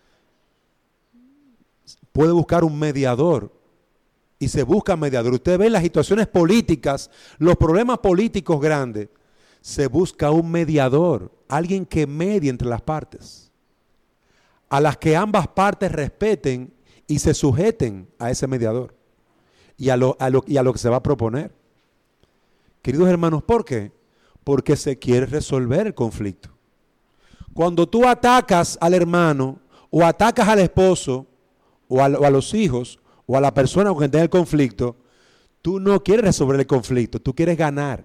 puede buscar un mediador y se busca mediador. Usted ve las situaciones políticas, los problemas políticos grandes, se busca un mediador, alguien que medie entre las partes, a las que ambas partes respeten y se sujeten a ese mediador y a lo, a lo, y a lo que se va a proponer. Queridos hermanos, ¿por qué? Porque se quiere resolver el conflicto. Cuando tú atacas al hermano o atacas al esposo o a, o a los hijos o a la persona con quien tenga el conflicto, tú no quieres resolver el conflicto, tú quieres ganar.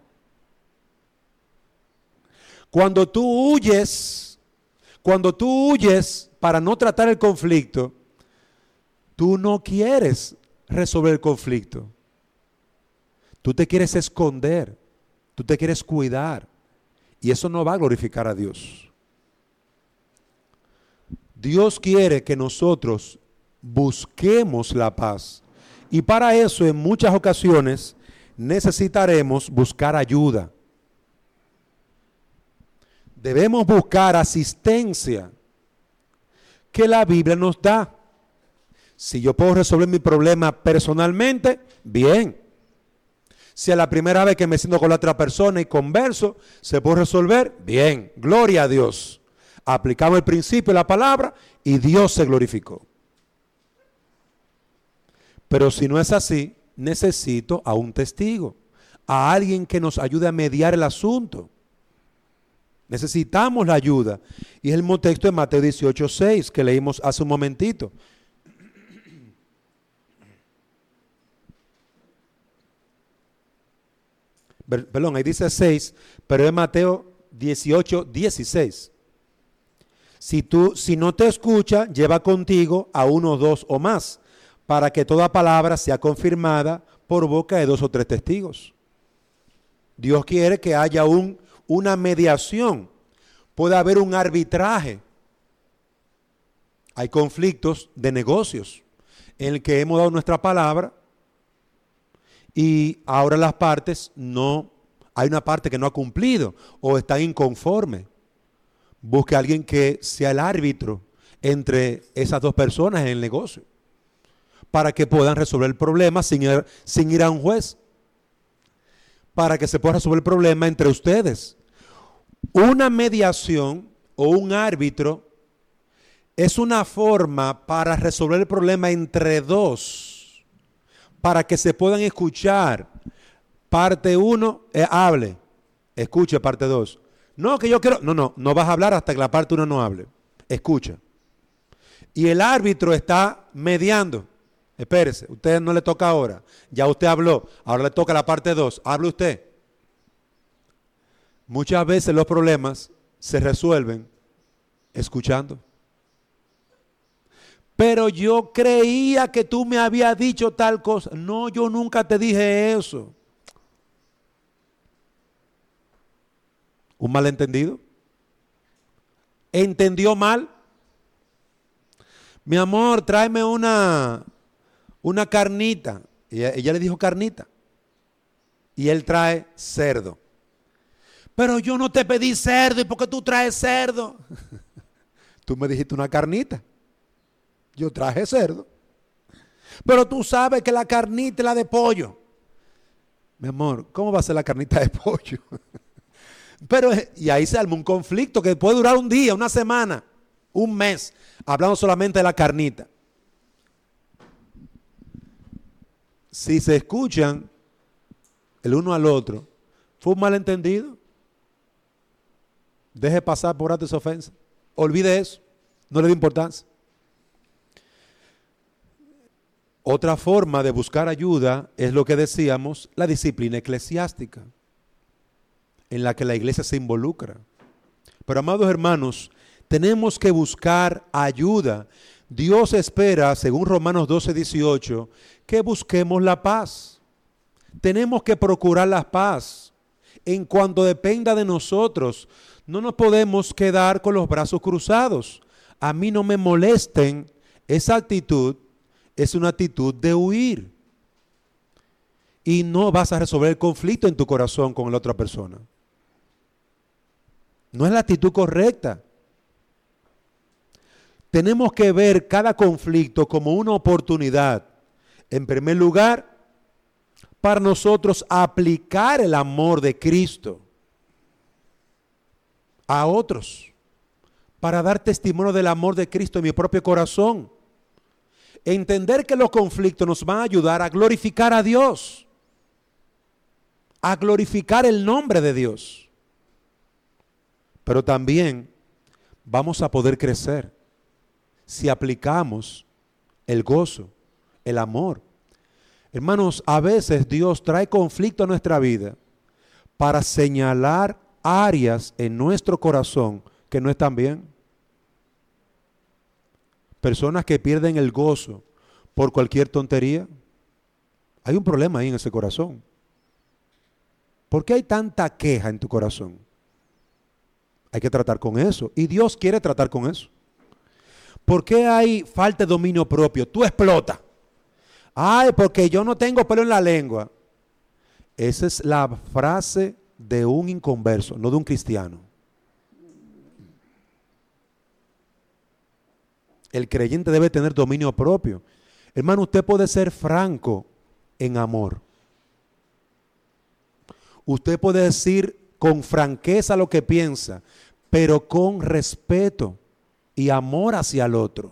Cuando tú huyes, cuando tú huyes para no tratar el conflicto, tú no quieres resolver el conflicto. Tú te quieres esconder, tú te quieres cuidar y eso no va a glorificar a Dios. Dios quiere que nosotros busquemos la paz y para eso en muchas ocasiones necesitaremos buscar ayuda. Debemos buscar asistencia que la Biblia nos da. Si yo puedo resolver mi problema personalmente, bien. Si a la primera vez que me siento con la otra persona y converso, se puede resolver, bien. Gloria a Dios. Aplicamos el principio de la palabra y Dios se glorificó. Pero si no es así, necesito a un testigo, a alguien que nos ayude a mediar el asunto. Necesitamos la ayuda. Y es el mismo texto de Mateo dieciocho seis que leímos hace un momentito. Perdón, ahí dice seis, pero es Mateo dieciocho dieciséis. Si tú, si no te escucha, lleva contigo a uno, dos o más, para que toda palabra sea confirmada por boca de dos o tres testigos. Dios quiere que haya un, una mediación, puede haber un arbitraje. Hay conflictos de negocios en el que hemos dado nuestra palabra y ahora las partes no, hay una parte que no ha cumplido o está inconforme. Busque a alguien que sea el árbitro entre esas dos personas en el negocio para que puedan resolver el problema sin ir, sin ir a un juez, para que se pueda resolver el problema entre ustedes. Una mediación o un árbitro es una forma para resolver el problema entre dos, para que se puedan escuchar. Parte uno, eh, hable, escuche parte dos. No, que yo quiero, no, no, no vas a hablar hasta que la parte uno no hable. Escucha. Y el árbitro está mediando. Espérese, usted no le toca ahora. Ya usted habló, ahora le toca la parte dos. Hable usted. Muchas veces los problemas se resuelven escuchando. Pero yo creía que tú me habías dicho tal cosa. No, yo nunca te dije eso. ¿Un malentendido? ¿Entendió mal? Mi amor, tráeme una, una carnita. Y ella, ella le dijo carnita. Y él trae cerdo. Pero yo no te pedí cerdo. ¿Y por qué tú traes cerdo? Tú me dijiste una carnita. Yo traje cerdo. Pero tú sabes que la carnita es la de pollo. Mi amor, ¿cómo va a ser la carnita de pollo? Pero, y ahí se arma un conflicto que puede durar un día, una semana, un mes, hablando solamente de la carnita. Si se escuchan el uno al otro, fue un malentendido. Deje pasar por alto esa ofensa. Olvide eso, no le dé importancia. Otra forma de buscar ayuda es lo que decíamos, la disciplina eclesiástica, en la que la iglesia se involucra. Pero amados hermanos, tenemos que buscar ayuda. Dios espera, según Romanos doce dieciocho, que busquemos la paz. Tenemos que procurar la paz. En cuanto dependa de nosotros, no nos podemos quedar con los brazos cruzados. A mí no me molesten. Esa actitud es una actitud de huir. Y no vas a resolver el conflicto en tu corazón con la otra persona. No es la actitud correcta. Tenemos que ver cada conflicto como una oportunidad, en primer lugar, para nosotros aplicar el amor de Cristo a otros, para dar testimonio del amor de Cristo en mi propio corazón. Entender que los conflictos nos van a ayudar a glorificar a Dios, a glorificar el nombre de Dios. Pero también vamos a poder crecer si aplicamos el gozo, el amor. Hermanos, a veces Dios trae conflicto a nuestra vida para señalar áreas en nuestro corazón que no están bien. Personas que pierden el gozo por cualquier tontería. Hay un problema ahí en ese corazón. ¿Por qué hay tanta queja en tu corazón? Hay que tratar con eso. Y Dios quiere tratar con eso. ¿Por qué hay falta de dominio propio? Tú explotas. Ay, porque yo no tengo pelo en la lengua. Esa es la frase de un inconverso, no de un cristiano. El creyente debe tener dominio propio. Hermano, usted puede ser franco en amor. Usted puede decir con franqueza lo que piensa, pero con respeto y amor hacia el otro.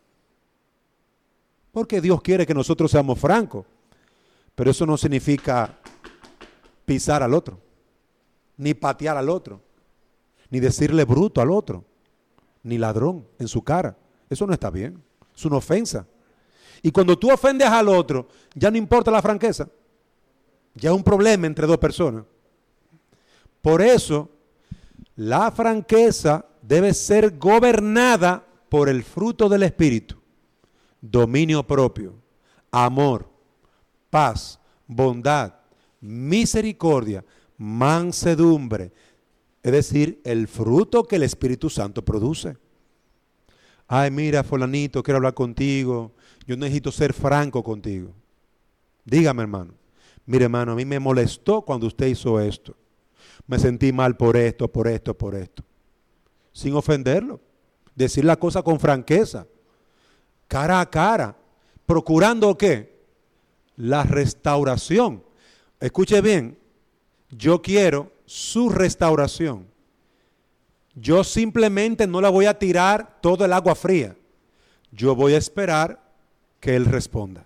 Porque Dios quiere que nosotros seamos francos, pero eso no significa pisar al otro, ni patear al otro, ni decirle bruto al otro, ni ladrón en su cara. Eso no está bien, es una ofensa. Y cuando tú ofendes al otro, ya no importa la franqueza, ya es un problema entre dos personas. Por eso, la franqueza debe ser gobernada por el fruto del Espíritu: dominio propio, amor, paz, bondad, misericordia, mansedumbre. Es decir, el fruto que el Espíritu Santo produce. Ay, mira, fulanito, quiero hablar contigo. Yo necesito ser franco contigo. Dígame, hermano. Mire, hermano, a mí me molestó cuando usted hizo esto. Me sentí mal por esto, por esto, por esto. Sin ofenderlo. Decir la cosa con franqueza. Cara a cara. ¿Procurando qué? La restauración. Escuche bien. Yo quiero su restauración. Yo simplemente no la voy a tirar todo el agua fría. Yo voy a esperar que él responda.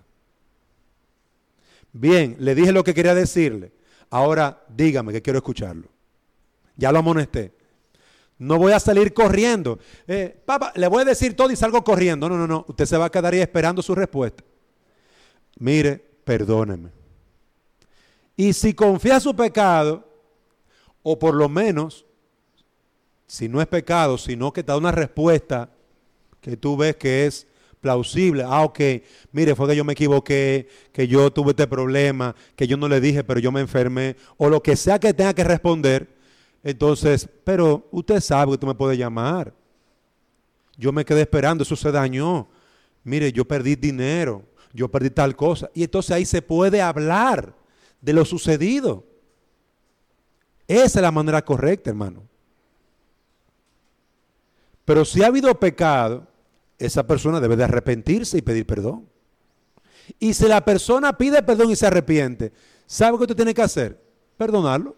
Bien, le dije lo que quería decirle. Ahora dígame que quiero escucharlo. Ya lo amonesté. No voy a salir corriendo. Eh, papá, le voy a decir todo y salgo corriendo. No, no, no. Usted se va a quedar ahí esperando su respuesta. Mire, perdóneme. Y si confía su pecado, o por lo menos, si no es pecado, sino que te da una respuesta que tú ves que es plausible. Ah, ok, mire, fue que yo me equivoqué, que yo tuve este problema, que yo no le dije, pero yo me enfermé, o lo que sea que tenga que responder. Entonces, pero usted sabe que usted me puede llamar. Yo me quedé esperando, eso se dañó. Mire, yo perdí dinero, yo perdí tal cosa. Y entonces ahí se puede hablar de lo sucedido. Esa es la manera correcta, hermano. Pero si ha habido pecado, esa persona debe de arrepentirse y pedir perdón. Y si la persona pide perdón y se arrepiente, ¿sabe qué usted tiene que hacer? Perdonarlo.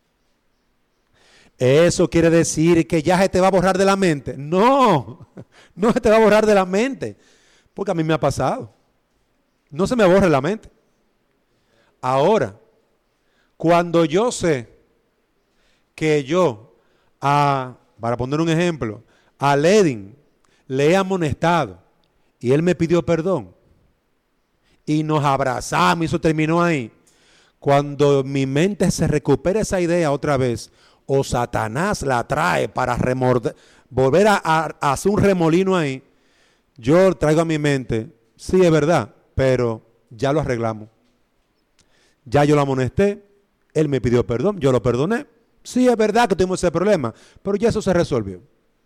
¿Eso quiere decir que ya se te va a borrar de la mente? No, no se te va a borrar de la mente. Porque a mí me ha pasado. No se me borra la mente. Ahora, cuando yo sé que yo, a, para poner un ejemplo, a Ledin le he amonestado y él me pidió perdón y nos abrazamos y eso terminó ahí. Cuando mi mente se recupera esa idea otra vez, o Satanás la trae para remorder, volver a, a, a hacer un remolino ahí, yo traigo a mi mente, sí es verdad, pero ya lo arreglamos. Ya yo lo amonesté, él me pidió perdón, yo lo perdoné. Sí es verdad que tuvimos ese problema, pero ya eso se resolvió.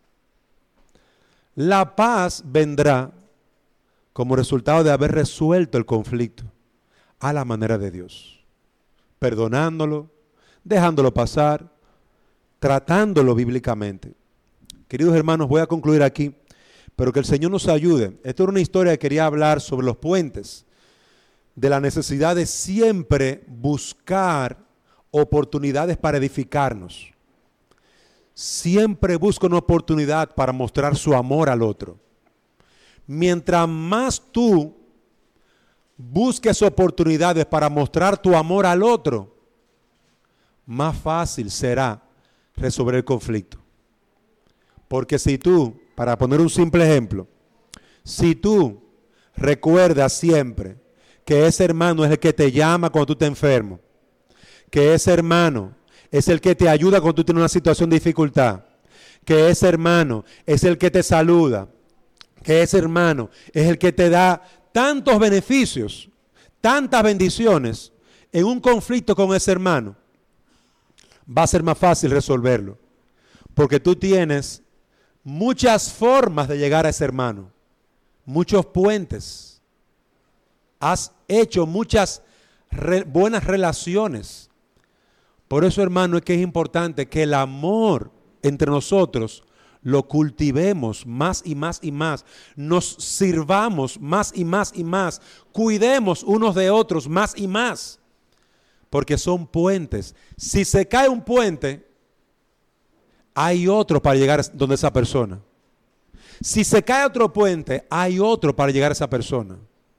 La paz vendrá como resultado de haber resuelto el conflicto a la manera de Dios, perdonándolo, dejándolo pasar, tratándolo bíblicamente. Queridos hermanos, voy a concluir aquí, pero que el Señor nos ayude. Esta era una historia que quería hablar sobre los puentes, de la necesidad de siempre buscar oportunidades para edificarnos. Siempre busca una oportunidad para mostrar su amor al otro. Mientras más tú busques oportunidades para mostrar tu amor al otro, más fácil será resolver el conflicto. Porque si tú, para poner un simple ejemplo, si tú recuerdas siempre que ese hermano es el que te llama cuando tú te enfermo, que ese hermano es el que te ayuda cuando tú tienes una situación de dificultad, que ese hermano es el que te saluda, que ese hermano es el que te da tantos beneficios, tantas bendiciones en un conflicto con ese hermano, va a ser más fácil resolverlo, porque tú tienes muchas formas de llegar a ese hermano, muchos puentes, has hecho muchas re, buenas relaciones. Por eso, hermano, es que es importante que el amor entre nosotros lo cultivemos más y más y más, nos sirvamos más y más y más, cuidemos unos de otros más y más, porque son puentes. Si se cae un puente, hay otro para llegar donde esa persona. Si se cae otro puente, hay otro para llegar a esa persona.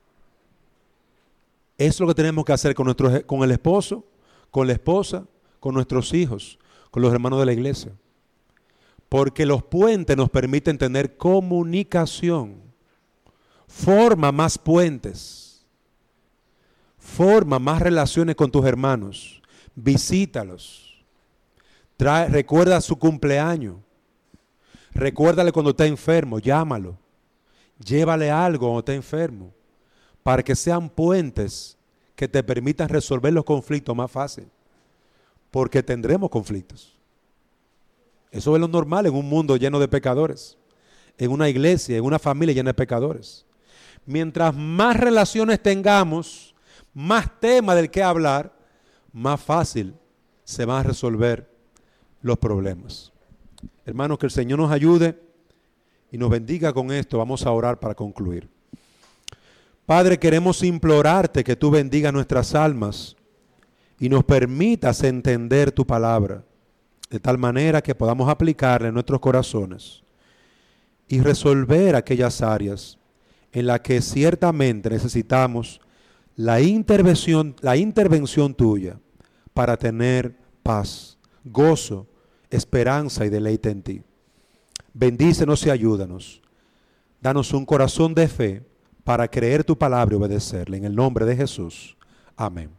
Eso es lo que tenemos que hacer con, nuestro, con el esposo, con la esposa, con nuestros hijos, con los hermanos de la iglesia. Porque los puentes nos permiten tener comunicación. Forma más puentes. Forma más relaciones con tus hermanos. Visítalos. Trae, recuerda su cumpleaños. Recuérdale cuando está enfermo. Llámalo. Llévale algo cuando está enfermo. Para que sean puentes que te permitan resolver los conflictos más fácil. Porque tendremos conflictos. Eso es lo normal en un mundo lleno de pecadores, en una iglesia, en una familia llena de pecadores. Mientras más relaciones tengamos, más tema del que hablar, más fácil se van a resolver los problemas. Hermanos, que el Señor nos ayude y nos bendiga con esto. Vamos a orar para concluir. Padre, queremos implorarte que tú bendigas nuestras almas y nos permitas entender tu palabra, de tal manera que podamos aplicarla en nuestros corazones y resolver aquellas áreas en las que ciertamente necesitamos la intervención, la intervención tuya para tener paz, gozo, esperanza y deleite en ti. Bendícenos y ayúdanos. Danos un corazón de fe para creer tu palabra y obedecerla. En el nombre de Jesús. Amén.